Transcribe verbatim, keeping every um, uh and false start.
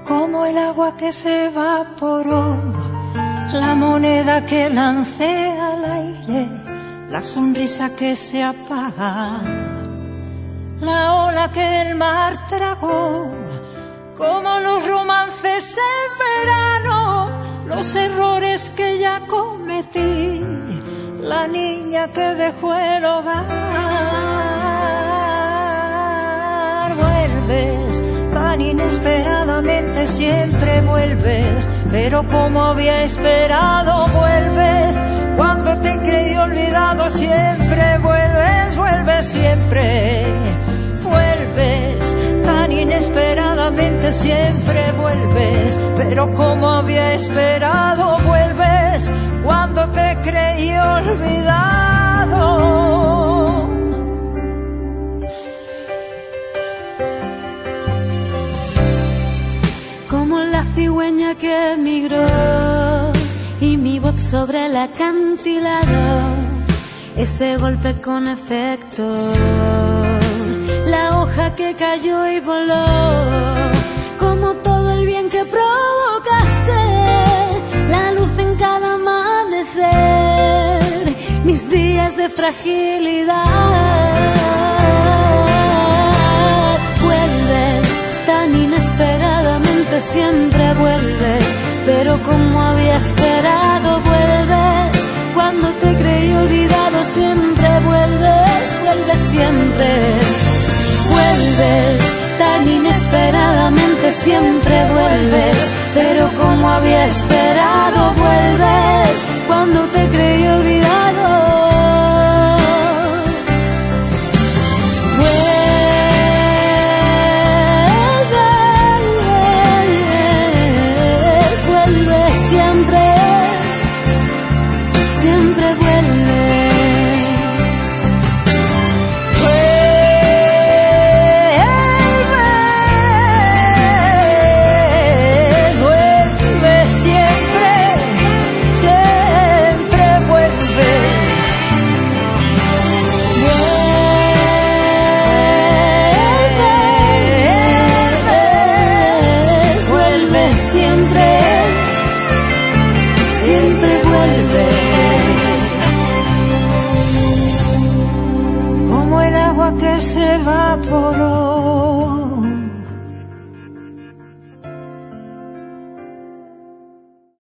como el agua que se evaporó, la moneda que lancé al aire, la sonrisa que se apaga, la ola que el mar tragó, como los romances en verano, los errores que ya cometí, la niña que dejó el hogar. Vuelves tan inesperadamente, siempre vuelves, pero como había esperado, vuelves cuando te creí olvidado, siempre vuelves, vuelves siempre, vuelves tan inesperadamente, siempre vuelves, pero como había esperado, vuelves cuando te creí olvidado. Como la cigüeña que emigró y mi voz sobre el acantilado, ese golpe con efecto, la hoja que cayó y voló, como todo el bien que provocaste, la luz en cada amanecer, mis días de fragilidad. Vuelves tan inesperadamente, siempre vuelves, pero como había esperado, vuelves cuando te creí olvidado, siempre vuelves, vuelves siempre. Vuelves tan inesperadamente, siempre vuelves, pero como había esperado, vuelves cuando te creí olvidado.